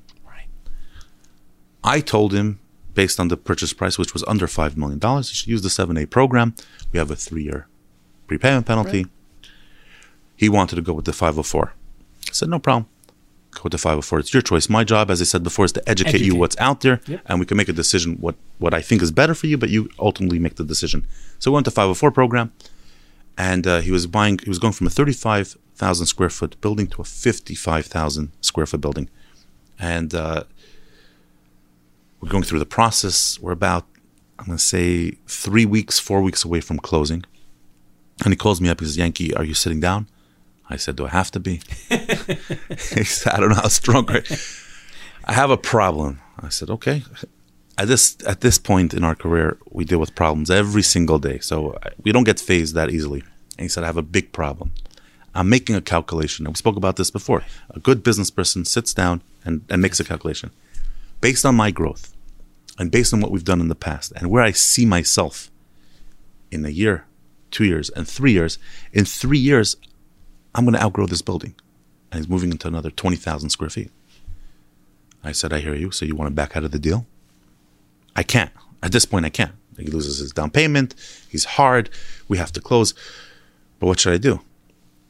I told him, based on the purchase price, which was under five million dollars, he should use the seven A program. We have a three-year prepayment penalty. Right. He wanted to go with the five oh four. I said, no problem. Go with the five oh four. It's your choice. My job, as I said before, is to educate, educate. you what's out there, yep. and we can make a decision what, what I think is better for you, but you ultimately make the decision. So we went to five oh four program, and uh, he was buying. He was going from a thirty-five thousand square foot building to a fifty-five thousand square foot building. And uh, we're going through the process. We're about, I'm going to say, three weeks, four weeks away from closing. And he calls me up. He says, Yankee, are you sitting down? I said, do I have to be? He said, I don't know how strong. I have a problem. I said, okay. At this at this point in our career, we deal with problems every single day. So we don't get phased that easily. And he said, I have a big problem. I'm making a calculation. And we spoke about this before. A good business person sits down and, and makes a calculation. Based on my growth and based on what we've done in the past and where I see myself in a year, two years, and three years, in three years, I'm going to outgrow this building. And he's moving into another twenty thousand square feet. I said, I hear you. So you want to back out of the deal? I can't. At this point, I can't. He loses his down payment. He's hard. We have to close. But what should I do?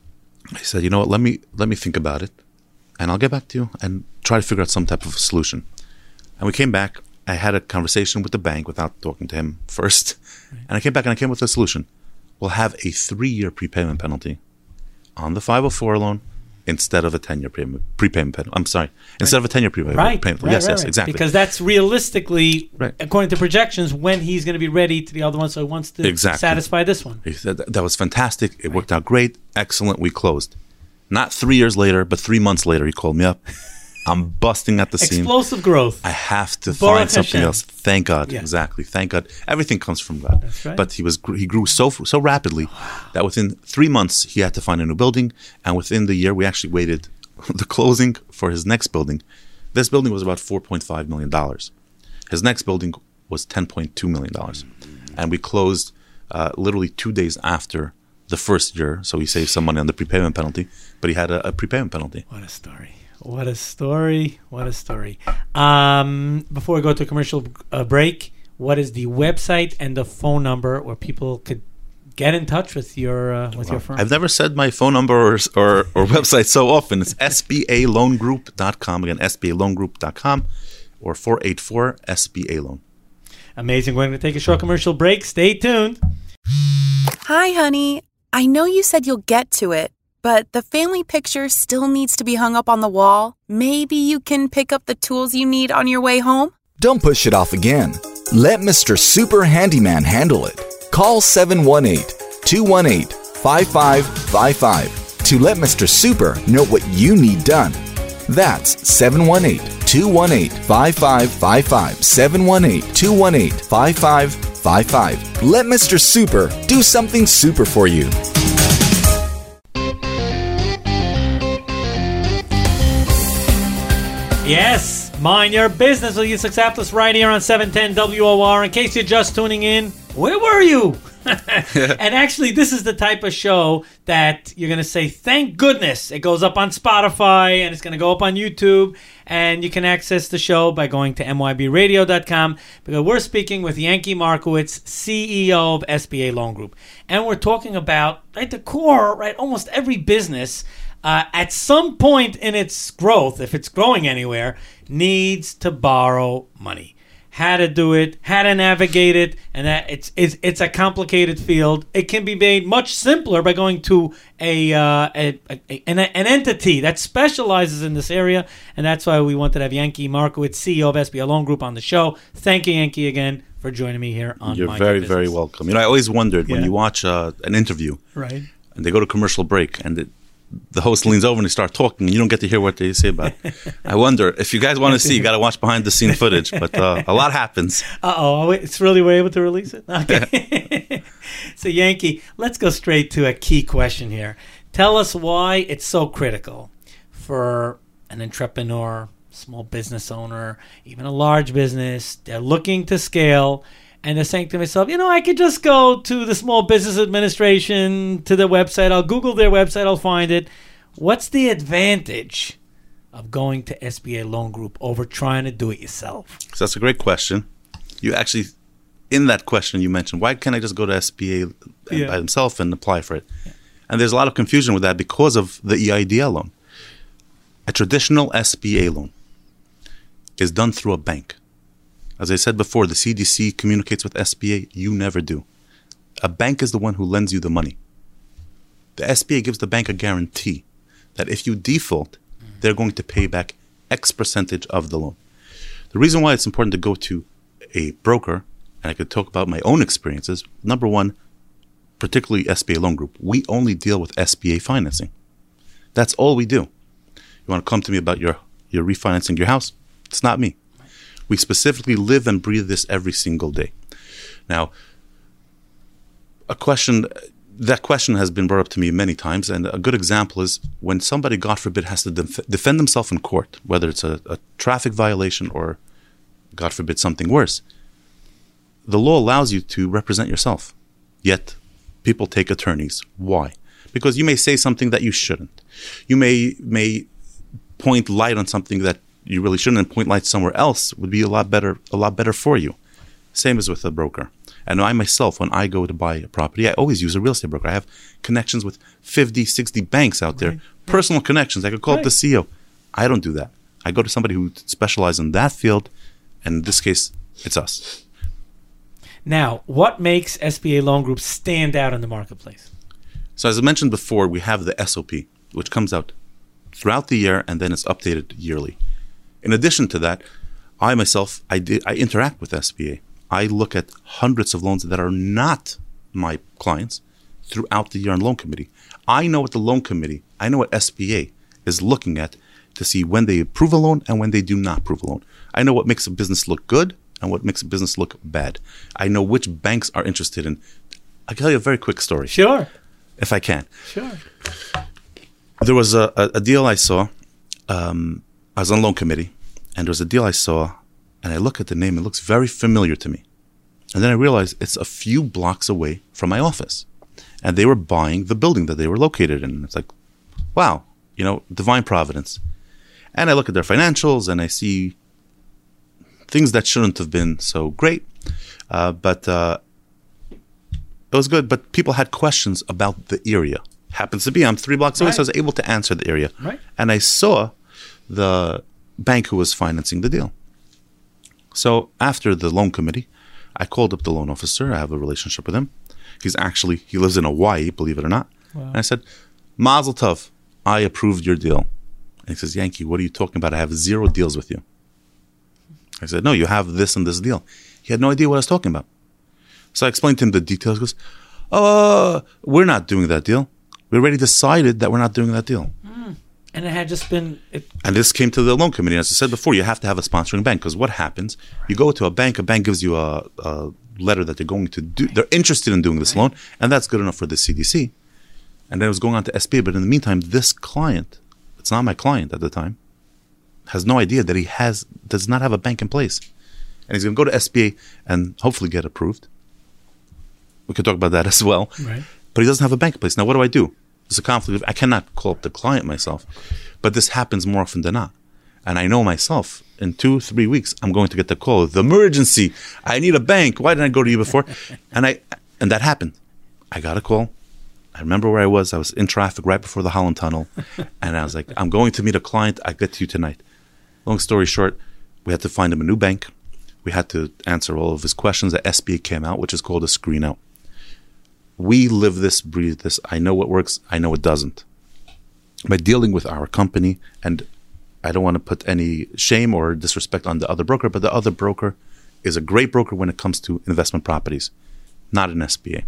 I said, you know what, let me let me think about it, and I'll get back to you and try to figure out some type of solution. And we came back. I had a conversation with the bank without talking to him first. Right. And I came back and I came with a solution. We'll have a three-year prepayment penalty on the five oh four loan instead of a ten-year pre- prepayment penalty. I'm sorry. Instead right. of a ten-year prepayment right. penalty. Right, yes, right, yes, right. exactly. Because that's realistically, right. according to projections, when he's going to be ready to the other one. So he wants to exactly. satisfy this one. He said that, that was fantastic. It right. worked out great. Excellent. We closed. Not three years later, but three months later, he called me up. I'm busting at the seam. Explosive growth. I have to Baruch find something Hashem. else. Thank God. Yeah. Exactly. Thank God. Everything comes from God. That's right. But he was he grew so so rapidly that within three months he had to find a new building, and within the year we actually waited the closing for his next building. This building was about four point five million dollars. His next building was ten point two million dollars, and we closed uh, literally two days after the first year. So he saved some money on the prepayment penalty, but he had a, a prepayment penalty. What a story. What a story. What a story. Um, before we go to a commercial uh, break, what is the website and the phone number where people could get in touch with your uh, with wow. your firm? I've never said my phone number or or, or website so often. It's S B A loan group dot com. Again, S B A loan group dot com or four eight four S B A loan. Amazing. We're going to take a short commercial break. Stay tuned. Hi, honey. I know you said you'll get to it, but the family picture still needs to be hung up on the wall. Maybe you can pick up the tools you need on your way home? Don't push it off again. Let Mister Super Handyman handle it. Call seven one eight, two one eight, five five five five to let Mister Super know what you need done. That's seven one eight, two one eight, five five five five. seven one eight, two one eight, five five five five. Let Mister Super do something super for you. Yes, mind your business with Yitzhak Saplis right here on seven ten W O R. In case you're just tuning in, where were you? And actually, this is the type of show that you're going to say, thank goodness it goes up on Spotify and it's going to go up on YouTube. And you can access the show by going to M Y B radio dot com because we're speaking with Yankee Markowitz, C E O of S B A Loan Group. And we're talking about, right, the core, right, almost every business Uh, at some point in its growth, if it's growing anywhere, needs to borrow money. How to do it, how to navigate it, and that it's it's, it's a complicated field. It can be made much simpler by going to a, uh, a, a an, an entity that specializes in this area, and that's why we wanted to have Yankee Markowitz, C E O of S B A Loan Group, on the show. Thank you, Yankee, again for joining me here on You're Mind very, Your Business. very welcome. You know, I always wondered Yeah. when you watch uh, an interview, right, and they go to commercial break, and it, the host leans over and they start talking, and you don't get to hear what they say about it. I wonder, if you guys want to see, you got to watch behind-the-scene footage, but uh, a lot happens. Uh-oh, it's really, we're able to release it? Okay. So, Yankee, let's go straight to a key question here. Tell us why it's so critical for an entrepreneur, small business owner, even a large business. They're looking to scale, and they're saying to themselves, you know, I could just go to the Small Business Administration, to their website. I'll Google their website. I'll find it. What's the advantage of going to S B A Loan Group over trying to do it yourself? So that's a great question. You actually, in that question you mentioned, why can't I just go to S B A Yeah. by themselves and apply for it? Yeah. And there's a lot of confusion with that because of the E I D L loan. A traditional S B A loan is done through a bank. As I said before, the C D C communicates with S B A. You never do. A bank is the one who lends you the money. The S B A gives the bank a guarantee that if you default, they're going to pay back X percentage of the loan. The reason why it's important to go to a broker, and I could talk about my own experiences, number one, particularly S B A Loan Group, we only deal with S B A financing. That's all we do. You want to come to me about your, your refinancing your house? It's not me. We specifically live and breathe this every single day. Now, a question, that question has been brought up to me many times, and a good example is when somebody, God forbid, has to def- defend themselves in court, whether it's a, a traffic violation or, God forbid, something worse. The law allows you to represent yourself, yet people take attorneys. Why? Because you may say something that you shouldn't. You may may point light on something that you really shouldn't, and point light somewhere else would be a lot better, a lot better for you. Same as with a broker. And I myself, when I go to buy a property, I always use a real estate broker. I have connections with fifty, sixty banks out there, Right. personal connections. I could call Right. up the C E O. I don't do that. I go to somebody who specializes in that field, and in this case, it's us. Now, what makes S B A Loan Group stand out in the marketplace? So as I mentioned before, we have the S O P, which comes out throughout the year, and then it's updated yearly. In addition to that, I myself, I, did, I interact with S B A. I look at hundreds of loans that are not my clients throughout the year on loan committee. I know what the loan committee, I know what S B A is looking at to see when they approve a loan and when they do not approve a loan. I know what makes a business look good and what makes a business look bad. I know which banks are interested in. I'll tell you a very quick story. Sure. If I can. Sure. There was a, a, a deal I saw. Um, I was on loan committee, and there was a deal I saw, and I look at the name. It looks very familiar to me. And then I realized it's a few blocks away from my office. And they were buying the building that they were located in. It's like, wow, you know, divine providence. And I look at their financials, and I see things that shouldn't have been so great. Uh, but uh, it was good. But people had questions about the area. Happens to be, I'm three blocks away, Right. so I was able to answer the area. Right. And I saw the bank who was financing the deal. So after the loan committee, I called up the loan officer. I have a relationship with him. He's actually, he lives in Hawaii, believe it or not. Wow. And I said, Mazel Tov, I approved your deal. And he says, Yankee, what are you talking about? I have zero deals with you. I said, no, you have this and this deal. He had no idea what I was talking about. So I explained to him the details. He goes, oh, we're not doing that deal. We already decided that we're not doing that deal. Mm. And it had just been... It, And this came to the loan committee. As I said before, you have to have a sponsoring bank, because what happens, you go to a bank, a bank gives you a, a letter that they're going to do, they're interested in doing this loan, and that's good enough for the C D C. And then it was going on to S B A, but in the meantime, this client, it's not my client at the time, has no idea that he has, does not have a bank in place. And he's going to go to S B A and hopefully get approved. We could talk about that as well. Right. But he doesn't have a bank in place. Now, what do I do? There's a conflict. I cannot call up the client myself. But this happens more often than not. And I know myself, in two, three weeks, I'm going to get the call. The emergency. I need a bank. Why didn't I go to you before? and I and that happened. I got a call. I remember where I was. I was in traffic right before the Holland Tunnel. And I was like, I'm going to meet a client. I'll get to you tonight. Long story short, we had to find him a new bank. We had to answer all of his questions. The S B A came out, which is called a screen out. We live this, breathe this. I know what works. I know what doesn't. By dealing with our company, and I don't want to put any shame or disrespect on the other broker, but the other broker is a great broker when it comes to investment properties, not an S B A.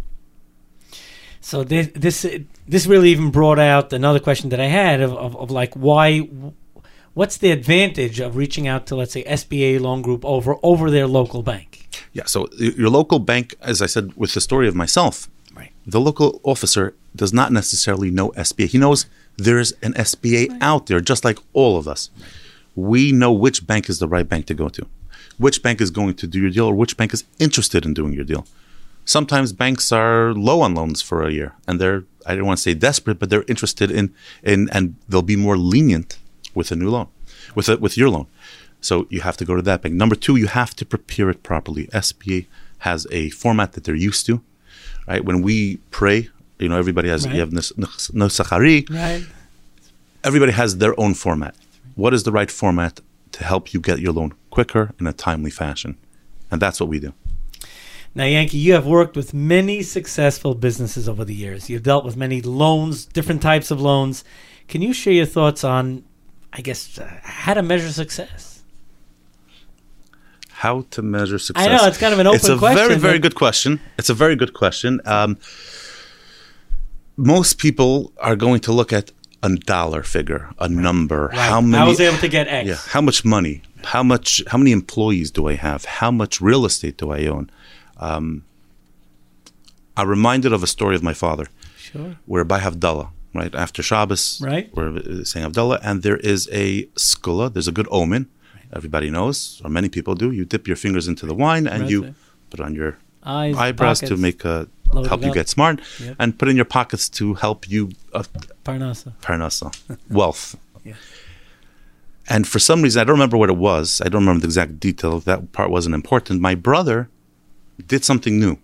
So this this this really even brought out another question that I had of, of, of like why, what's the advantage of reaching out to, let's say, S B A Loan Group over over their local bank? Yeah, so your local bank, as I said with the story of myself, Right. the local officer does not necessarily know S B A. He knows there's an S B A out there, just like all of us. We know which bank is the right bank to go to, which bank is going to do your deal, or which bank is interested in doing your deal. Sometimes banks are low on loans for a year, and they're, I don't want to say desperate, but they're interested in, in and they'll be more lenient with a new loan, with a, with your loan. So you have to go to that bank. Number two, you have to prepare it properly. S B A has a format that they're used to, right? When we pray, you know, everybody has, Right. you have Nusach Hari. Right. Everybody has their own format. What is the right format to help you get your loan quicker in a timely fashion? And that's what we do. Now, Yankee, you have worked with many successful businesses over the years. You've dealt with many loans, different types of loans. Can you share your thoughts on, I guess, uh, how to measure success? How to measure success? I know, it's kind of an open It's a question, very, very but- good question. It's a very good question. Um, most people are going to look at a dollar figure, a number. Right. How many? I was able to get X. Yeah. How much money? How much? How many employees do I have? How much real estate do I own? Um, I'm reminded of a story of my father, Sure. where by Havdalah, right after Shabbos, Right. we're saying Havdalah, and there is a skula. There's a good omen. Everybody knows, or many people do. You dip your fingers into the wine and Right. you put it on your Eyes, eyebrows to pockets, make uh, load help it you up. get smart, Yep. and put in your pockets to help you uh, Parnasa. parnasa, wealth. Yeah. And for some reason, I don't remember what it was. I don't remember the exact detail. That part wasn't important. My brother did something new.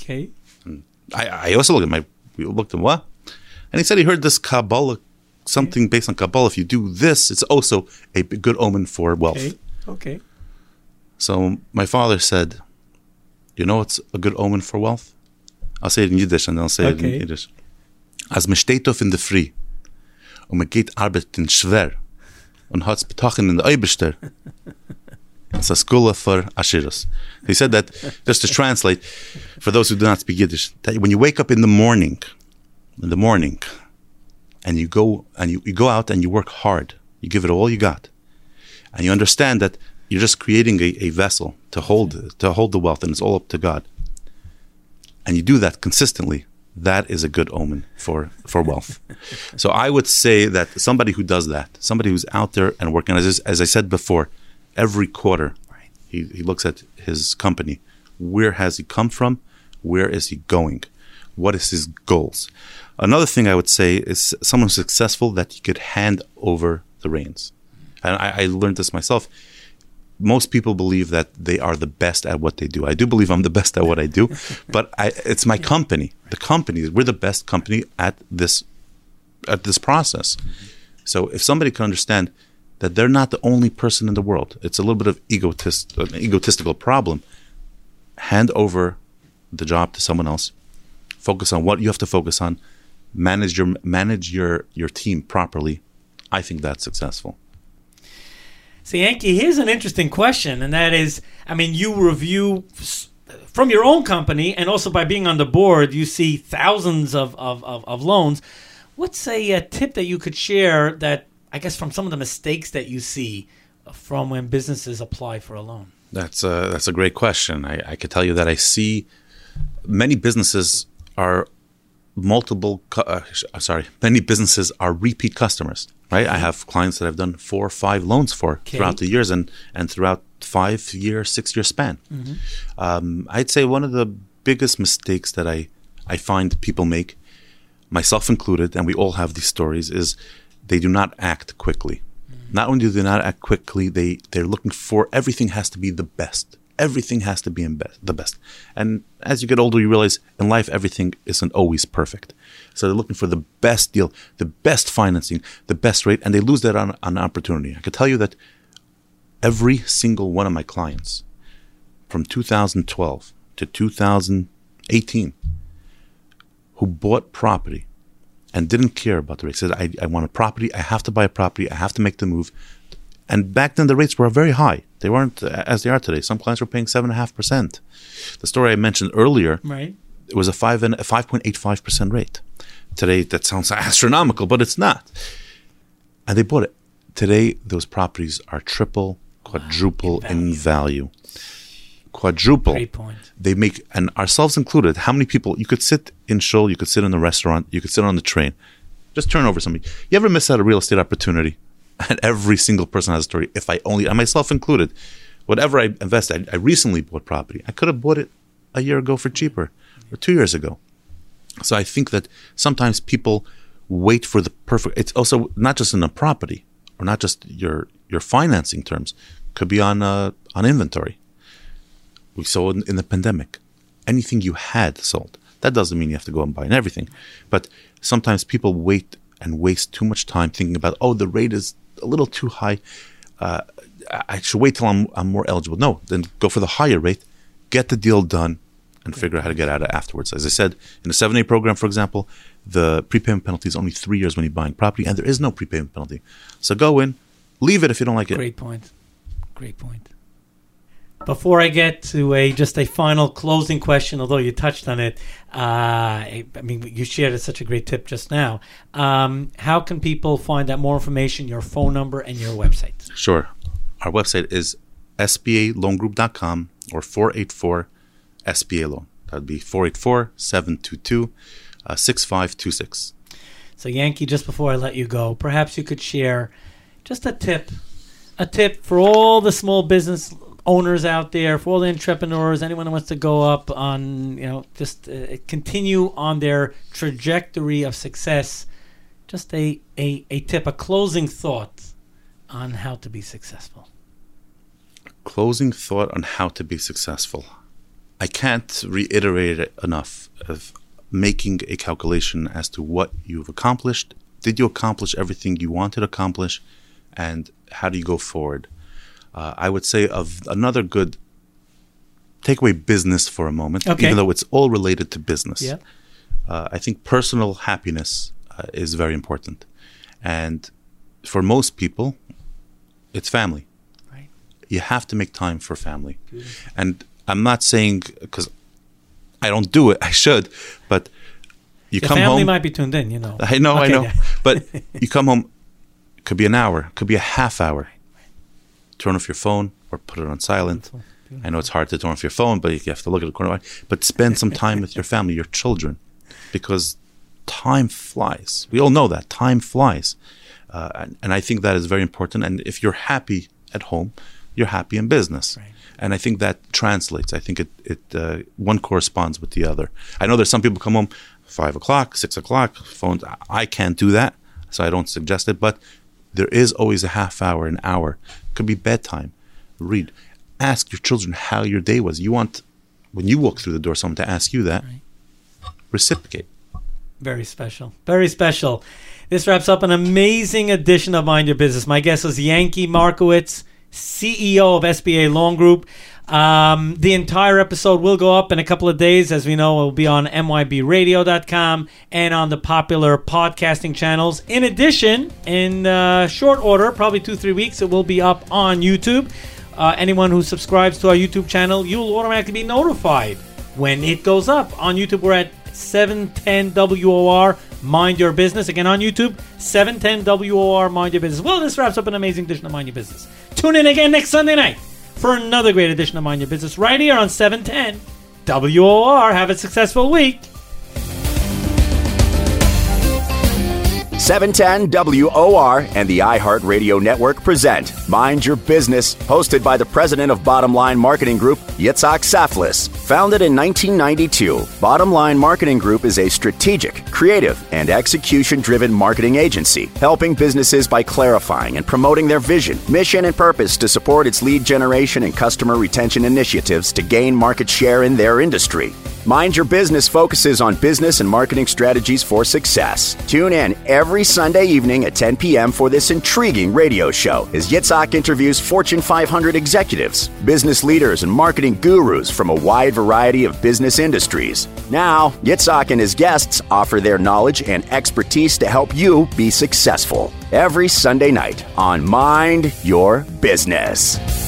Okay. And I, I also looked at my, we looked at what? And he said he heard this Kabbalah, something based on Kabbalah. If you do this, it's also a good omen for wealth. Okay. Okay. So my father said, you know what's a good omen for wealth? I'll say it in Yiddish and then I'll say okay. it in Yiddish. Als man steht auf in der Früh und man geht arbeiten schwer und hat's betochen in der Eibester, it's a school for Ashiras. He said that, just to translate, for those who do not speak Yiddish, that when you wake up in the morning, in the morning, and you go and you, you go out and you work hard, you give it all you got, and you understand that you're just creating a, a vessel to hold to hold the wealth, and it's all up to God. And you do that consistently, that is a good omen for, for wealth. So I would say that somebody who does that, somebody who's out there and working, as, as I said before, every quarter, he, he looks at his company. Where has he come from? Where is he going? What is his goals? Another thing I would say is someone successful that he could hand over the reins. And I, I learned this myself. Most people believe that they are the best at what they do. I do believe I'm the best at what I do, but I, it's my company. The company, we're the best company at this at this process. Mm-hmm. So if somebody can understand that they're not the only person in the world, it's a little bit of egotist, an egotistical problem. Hand over the job to someone else. Focus on what you have to focus on. Manage your manage your your team properly. I think that's successful. So, Yankee, here's an interesting question, and that is, I mean, you review from your own company, and also by being on the board, you see thousands of, of, of, of loans. What's a, a tip that you could share that, I guess, from some of the mistakes that you see from when businesses apply for a loan? That's a, that's a great question. I, I could tell you that I see many businesses are multiple, uh, sorry, many businesses are repeat customers, right? I have clients that I've done four or five loans for okay. throughout the years and, and throughout five year, six year span. Mm-hmm. Um, I'd say one of the biggest mistakes that I, I find people make, myself included, and we all have these stories, is they do not act quickly. Mm-hmm. Not only do they not act quickly, they, they're looking for, everything has to be the best. Everything has to be in be- the best. And as you get older, you realize in life, everything isn't always perfect. So they're looking for the best deal, the best financing, the best rate, and they lose that on, on opportunity. I can tell you that every single one of my clients from two thousand twelve to two thousand eighteen who bought property and didn't care about the rate, said, I, I want a property, I have to buy a property, I have to make the move. And back then, the rates were very high. They weren't as they are today. Some clients were paying seven point five percent. The story I mentioned earlier, right. it was a five and a five point eight five percent rate. Today, that sounds astronomical, but it's not. And they bought it. Today, those properties are triple, quadruple wow, in, value. in value. Quadruple. Great point. They make, and ourselves included, how many people, you could sit in Shul, you could sit in the restaurant, you could sit on the train, just turn over somebody. You ever miss out a real estate opportunity? And every single person has a story. If I only, and myself included, whatever I invested, I, I recently bought property. I could have bought it a year ago for cheaper, or two years ago. So I think that sometimes people wait for the perfect. It's also not just in a property, or not just your your financing terms. Could be on uh, on inventory. We saw in, in the pandemic, anything you had sold. That doesn't mean you have to go and buy everything, but sometimes people wait and waste too much time thinking about, oh, the rate is a little too high. Uh, I should wait till I'm I'm more eligible. No, then go for the higher rate, get the deal done, and figure out how to get out of it afterwards. As I said, in the seven A program, for example, the prepayment penalty is only three years when you're buying property, and there is no prepayment penalty. So go in, leave it if you don't like it. Great point. Great point. Before I get to a just a final closing question, although you touched on it, uh, I mean, you shared such a great tip just now. Um, how can people find out more information, your phone number, and your website? Sure. Our website is S B A loan group dot com or four eight four S B A loan. That would be four eight four, seven two two, six five two six. So, Yankee, just before I let you go, perhaps you could share just a tip, a tip for all the small business owners out there, for all the entrepreneurs, anyone who wants to go up on, you know, just uh, continue on their trajectory of success. Just a, a, a tip, a closing thought on how to be successful. Closing thought on how to be successful. I can't reiterate it enough of making a calculation as to what you've accomplished. Did you accomplish everything you wanted to accomplish? And how do you go forward? Uh, I would say of another good, take away business for a moment, okay. even though it's all related to business. Yeah. Uh, I think personal happiness uh, is very important. And for most people, it's family. Right. You have to make time for family. Beautiful. And I'm not saying, because I don't do it, I should, but you Your come home. family might be tuned in, you know. I know, okay, I know. yeah. But you come home, it could be an hour, it could be a half hour. Turn off your phone or put it on silent. Beautiful. Beautiful. I know it's hard to turn off your phone, but you have to look at the corner. But spend some time with your family, your children, because time flies. We all know that. Time flies. Uh, and, and I think that is very important. And if you're happy at home, you're happy in business. Right. And I think that translates. I think it, it uh, one corresponds with the other. I know there's some people come home five o'clock, six o'clock, phones. I can't do that, so I don't suggest it. But there is always a half hour, an hour. It could be bedtime. Read. Ask your children how your day was. You want, when you walk through the door, someone to ask you that. Right. Reciprocate. Very special. Very special. This wraps up an amazing edition of Mind Your Business. My guest was Yanky Markowitz, C E O of S B A Loan Group. Um, the entire episode will go up in a couple of days. As we know, it will be on M Y B radio dot com and on the popular podcasting channels. In addition, in uh, short order, probably two, three weeks, it will be up on YouTube. Uh, anyone who subscribes to our YouTube channel, you'll automatically be notified when it goes up. On YouTube, we're at seven ten W O R, Mind Your Business. Again, on YouTube, seven ten W O R, Mind Your Business. Well, this wraps up an amazing edition of Mind Your Business. Tune in again next Sunday night for another great edition of Mind Your Business right here on seven ten W O R. Have a successful week. seven ten W O R and the iHeartRadio Network present Mind Your Business, hosted by the president of Bottom Line Marketing Group, Yitzhak Saflis. Founded in nineteen ninety-two, Bottom Line Marketing Group is a strategic, creative, and execution-driven marketing agency, helping businesses by clarifying and promoting their vision, mission, and purpose to support its lead generation and customer retention initiatives to gain market share in their industry. Mind Your Business focuses on business and marketing strategies for success. Tune in every Sunday evening at ten p.m. for this intriguing radio show as Yitzhak interviews Fortune five hundred executives, business leaders, and marketing gurus from a wide variety of business industries. Now, Yitzhak and his guests offer their knowledge and expertise to help you be successful. Every Sunday night on Mind Your Business.